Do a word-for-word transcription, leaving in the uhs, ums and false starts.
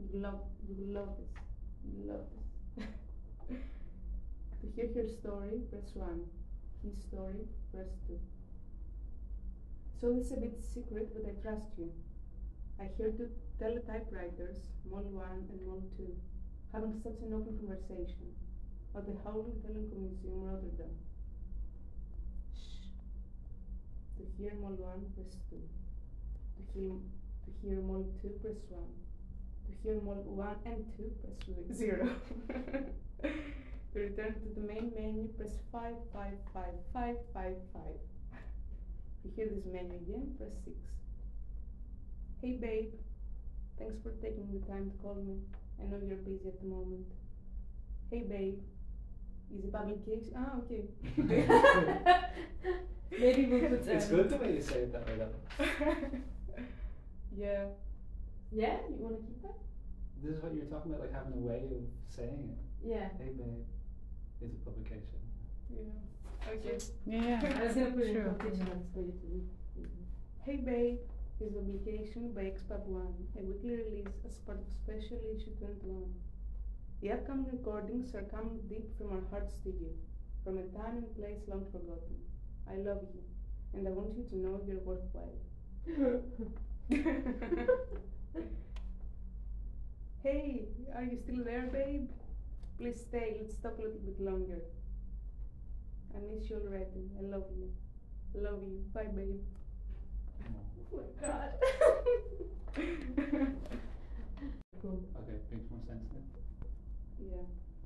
You love, you will love this. You love this. To hear her story, press one. His story, press two. So this is a bit secret, but I trust you. I hear two teletypewriters, Mol one and Mol two, having such an open conversation at the Howling Telecom Museum, Rotterdam. Shh. To hear Mol one, press two. To hear, to hear Mol two, press one. To hear Mol one and two, press zero. To return to the main menu, press five, five, five, five, five, five. To hear this menu again, press six. Hey babe, thanks for taking the time to call me. I know you're busy at the moment. Hey babe, is a publication? Ah, okay. Maybe we'll put. It's um, good the way you say it that way, though. Yeah. Yeah, you want to keep that? This is what you're talking about, like having a way of saying it. Yeah. Hey babe, it's a publication. Yeah. Okay. Yeah, I was gonna put it in Sure. quotation marks for you to read. Hey babe is a publication by Expat One, a weekly release as part of special issue twenty-one. The upcoming recordings are coming deep from our heart studio, from a time and place long forgotten. I love you, and I want you to know you're worthwhile. Hey, are you still there, babe? Please stay, let's talk a little bit longer. I miss you already. I love you. Love you. Bye, babe. Oh my god. Cool. Okay, makes more sense then. Yeah.